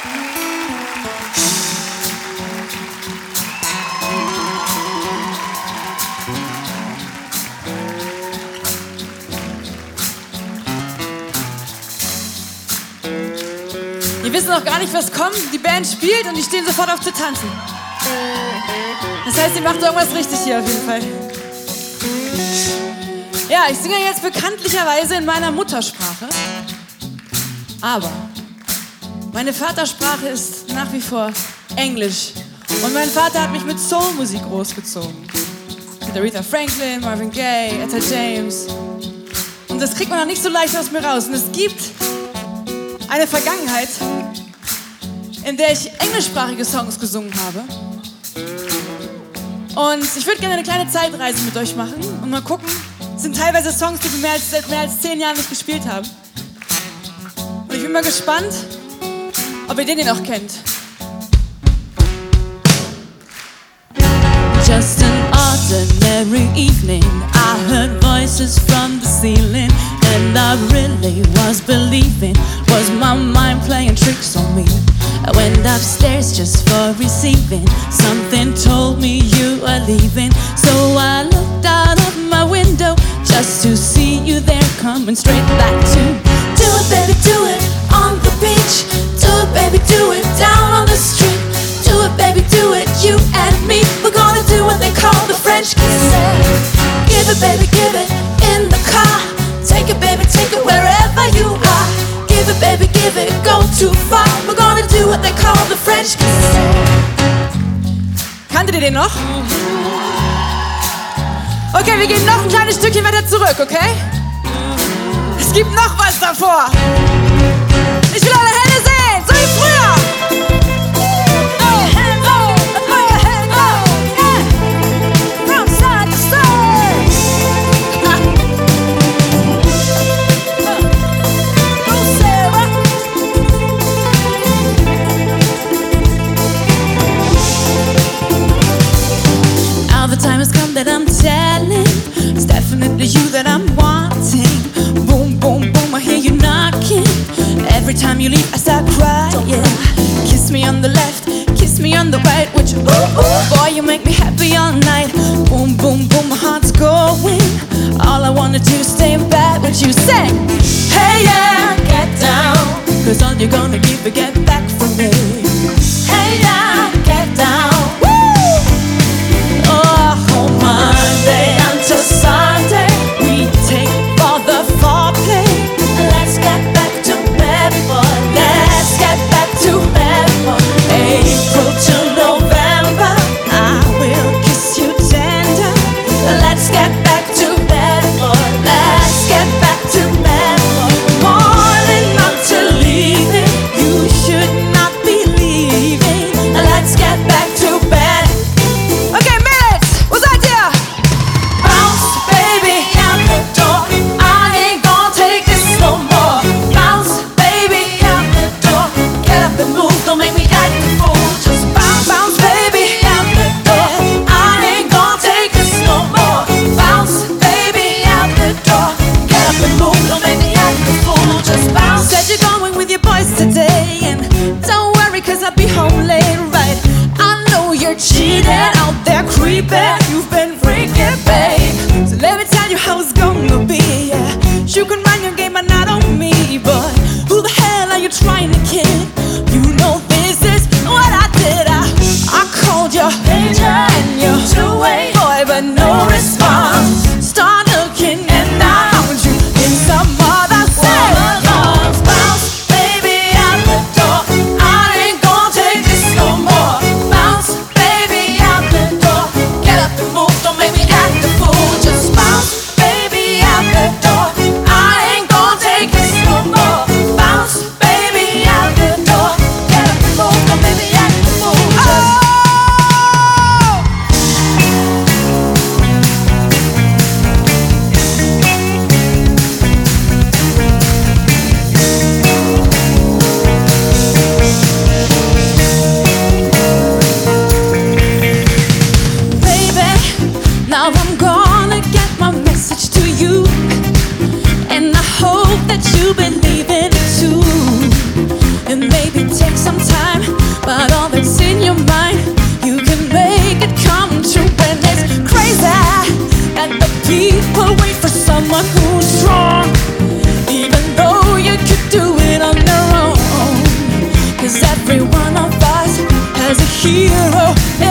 Die wissen noch gar nicht, was kommt. Die Band spielt und die stehen sofort auf zu tanzen. Das heißt, ihr macht irgendwas richtig hier auf jeden Fall. Ja, ich singe jetzt bekanntlicherweise in meiner Muttersprache. Aber meine Vatersprache ist nach wie vor Englisch. Und mein Vater hat mich mit Soulmusik großgezogen. Mit Aretha Franklin, Marvin Gaye, Etta James. Und das kriegt man noch nicht so leicht aus mir raus. Und es gibt eine Vergangenheit, in der ich englischsprachige Songs gesungen habe. Und ich würde gerne eine kleine Zeitreise mit euch machen und mal gucken. Es sind teilweise Songs, die wir seit mehr als 10 Jahren nicht gespielt haben. Und ich bin mal gespannt, ob ihr den hier noch kennt. Just an ordinary evening, I heard voices from the ceiling, and I really was believing, was my mind playing tricks on me? I went upstairs just for receiving, something told me you were leaving, so I looked out of my window just to see you there coming straight back to do it, baby, do it on the beach, do it, baby, do it down on the street, do it, baby, do it, you and me, we're gonna do what they call the French kiss. Give it, baby, give it in the car, take it, baby, take it wherever you are, give it, baby, give it, go too far, we're gonna do what they call the French kiss. Kanntet ihr den noch? Okay, wir gehen noch ein kleines Stückchen weiter zurück, okay? Es gibt noch was davor. Ich will alle Hände sehen, so wie früher. Now the time has come that I'm telling, it's definitely you that I'm wanting. Boom, boom, boom, I hear you knocking. Every time you leave I start crying. Kiss me on the left, kiss me on the right, which ooh, ooh, boy, you make me happy all night. Boom, boom, boom, my heart's going. All I wanna do is stay in bed with you. Say, hey yeah, get down, cause all you're gonna give is get back from me. Hey yeah, get down. Monday until Sunday, we take all the foreplay. Let's get back to bed, boy. Let's get back to bed, boy. April to November, I will kiss you tender. Let's get back to bed, boy. Let's get back to bed, boy. Morning until leaving, you should not be leaving. Let's get back to bed. Okay, Mädels, wo seid ihr? Bounce, baby, out the door. I ain't gonna take this no more. Bounce, baby, out the door. Get up and move, don't make me act a fool. Just bounce, bounce, baby, out the door. I ain't gonna take this no more. Bounce, baby, out the door. Get up and move, don't make me act a fool. Just bounce. Said you're going with your boys today, and don't worry, cause I'll be home late, right? I know you're cheating, out there creeping, you've been freaking, babe. So let me tell you how it's gonna be, yeah. You can run your game, but not on me, but who the hell are you trying to kid? You know this is what I did, I called you pager and you two-way boy, but no response. Start looking and I found you in some other set. Bounce, baby, out the door. I ain't gonna take this no more. Bounce, baby, out the door. Get up and move, don't 'cause every one of us has a hero